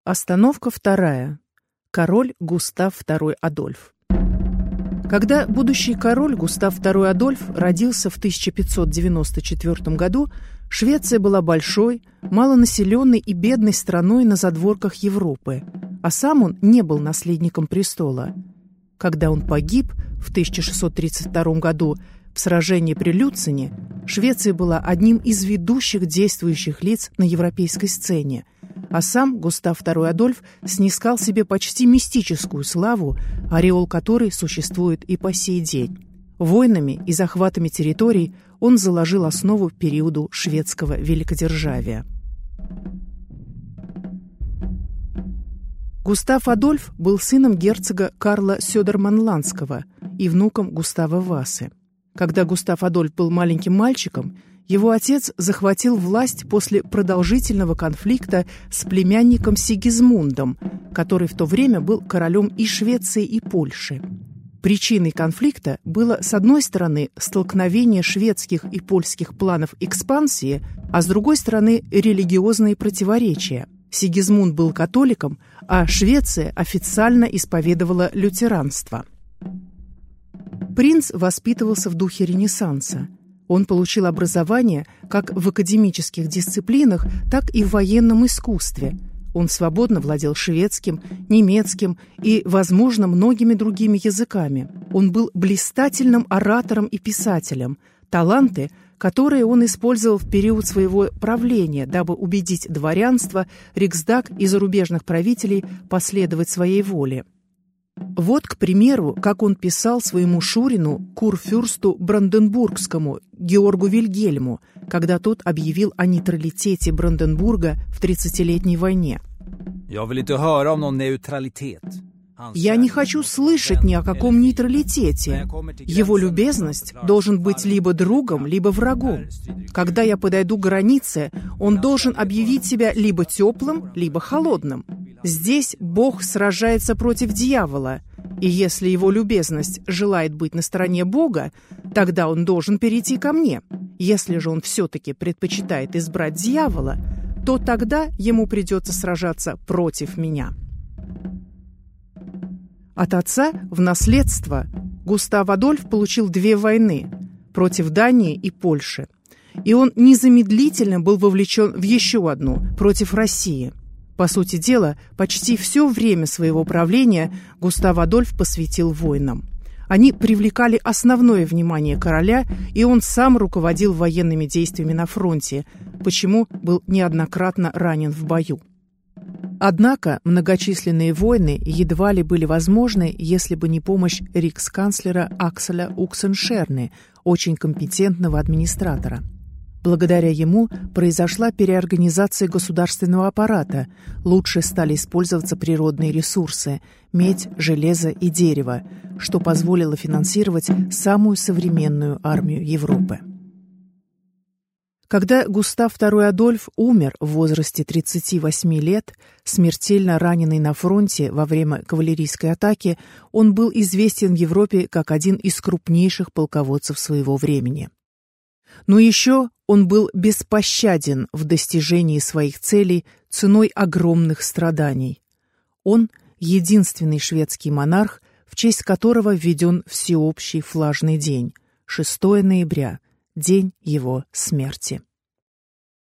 Остановка вторая. Король Густав II Адольф. Когда будущий король Густав II Адольф родился в 1594 году, Швеция была большой, малонаселенной и бедной страной на задворках Европы, а сам он не был наследником престола. Когда он погиб в 1632 году в сражении при Люцене, Швеция была одним из ведущих действующих лиц на европейской сцене, а сам Густав II Адольф снискал себе почти мистическую славу, ореол которой существует и по сей день. Войнами и захватами территорий он заложил основу периоду шведского великодержавия. Густав Адольф был сыном герцога Карла Сёдерманландского и внуком Густава Васы. Когда Густав Адольф был маленьким мальчиком, его отец захватил власть после продолжительного конфликта с племянником Сигизмундом, который в то время был королем и Швеции, и Польши. Причиной конфликта было, с одной стороны, столкновение шведских и польских планов экспансии, а с другой стороны, религиозные противоречия. Сигизмунд был католиком, а Швеция официально исповедовала лютеранство. Принц воспитывался в духе Ренессанса. Он получил образование как в академических дисциплинах, так и в военном искусстве. Он свободно владел шведским, немецким и, возможно, многими другими языками. Он был блистательным оратором и писателем, таланты, которые он использовал в период своего правления, дабы убедить дворянство, Риксдаг и зарубежных правителей последовать своей воле. Вот, к примеру, как он писал своему шурину, курфюрсту Бранденбургскому, Георгу Вильгельму, когда тот объявил о нейтралитете Бранденбурга в 30-летней войне. «Я не хочу слышать ни о каком нейтралитете. Его любезность должен быть либо другом, либо врагом. Когда я подойду к границе, он должен объявить себя либо теплым, либо холодным. Здесь Бог сражается против дьявола, и если его любезность желает быть на стороне Бога, тогда он должен перейти ко мне. Если же он все-таки предпочитает избрать дьявола, то тогда ему придется сражаться против меня». От отца в наследство Густав Адольф получил 2 войны против Дании и Польши, и он незамедлительно был вовлечен в еще одну против России. По сути дела, почти все время своего правления Густав Адольф посвятил войнам. Они привлекали основное внимание короля, и он сам руководил военными действиями на фронте, почему был неоднократно ранен в бою. Однако многочисленные войны едва ли были возможны, если бы не помощь риксканцлера Акселя Оксеншерны, очень компетентного администратора. Благодаря ему произошла переорганизация государственного аппарата, лучше стали использоваться природные ресурсы – медь, железо и дерево, что позволило финансировать самую современную армию Европы. Когда Густав II Адольф умер в возрасте 38 лет, смертельно раненый на фронте во время кавалерийской атаки, он был известен в Европе как один из крупнейших полководцев своего времени. Но еще он был беспощаден в достижении своих целей ценой огромных страданий. Он – единственный шведский монарх, в честь которого введен всеобщий флажный день – 6 ноября, день его смерти.